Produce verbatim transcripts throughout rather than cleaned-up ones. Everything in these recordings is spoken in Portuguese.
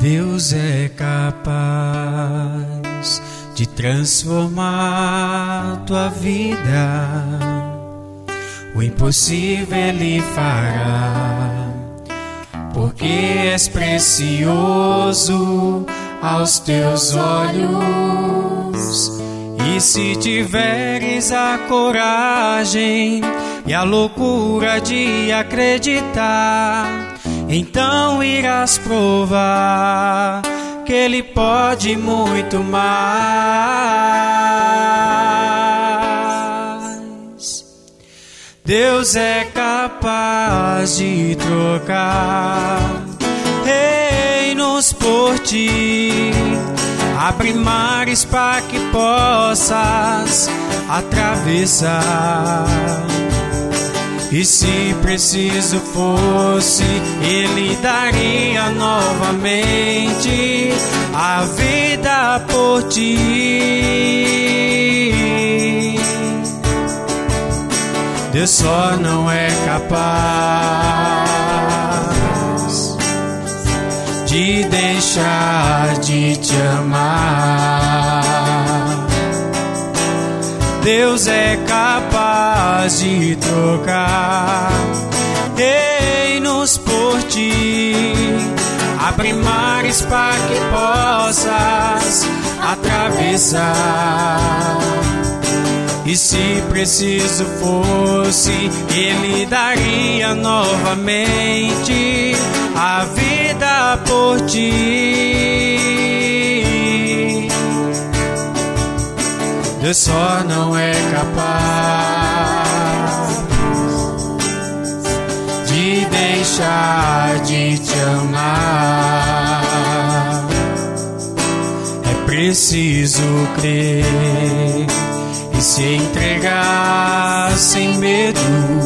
Deus é capaz de transformar tua vida. O impossível Ele fará, porque és precioso aos teus olhos. E se tiveres a coragem e a loucura de acreditar, então irás provar que Ele pode muito mais. Deus é capaz de trocar reinos por ti, abre mares para que possas atravessar. E se preciso fosse, Ele daria novamente a vida por ti. Deus só não é capaz de deixar de te amar. Deus é capaz de trocar reinos por ti, abre mares para que possas atravessar. E se preciso fosse, Ele daria novamente a vida por ti. Deus só não é capaz de deixar de te amar. É preciso crer e se entregar sem medo.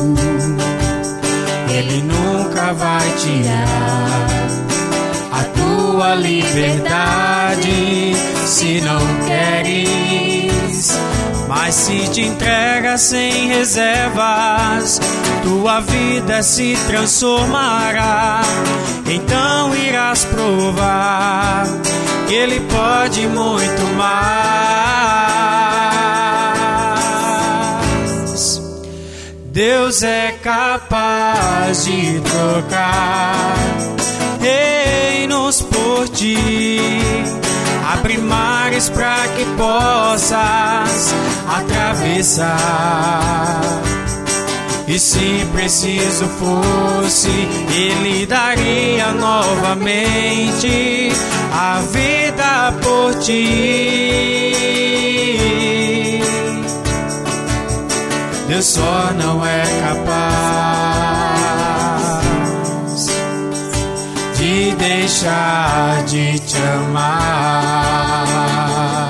Ele nunca vai tirar a tua liberdade se não queres. Mas se te entrega sem reservas, tua vida se transformará. Então irás provar que Ele pode muito mais. Deus é capaz de trocar reinos por ti, abre mares para que possas atravessar. E se preciso fosse, Ele daria novamente a vida por ti. Deus só não é capaz de deixar de te amar.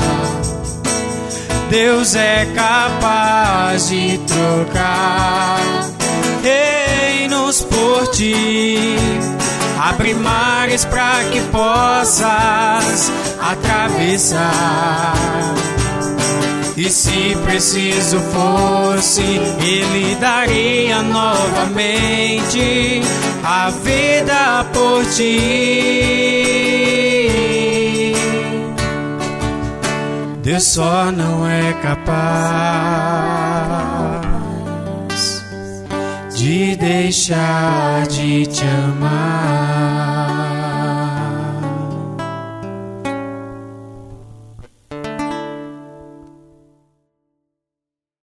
Deus é capaz de trocar reinos por ti, abre mares para que possas atravessar. E se preciso fosse, Ele daria novamente a vida por ti. Deus só não é capaz de deixar de te amar.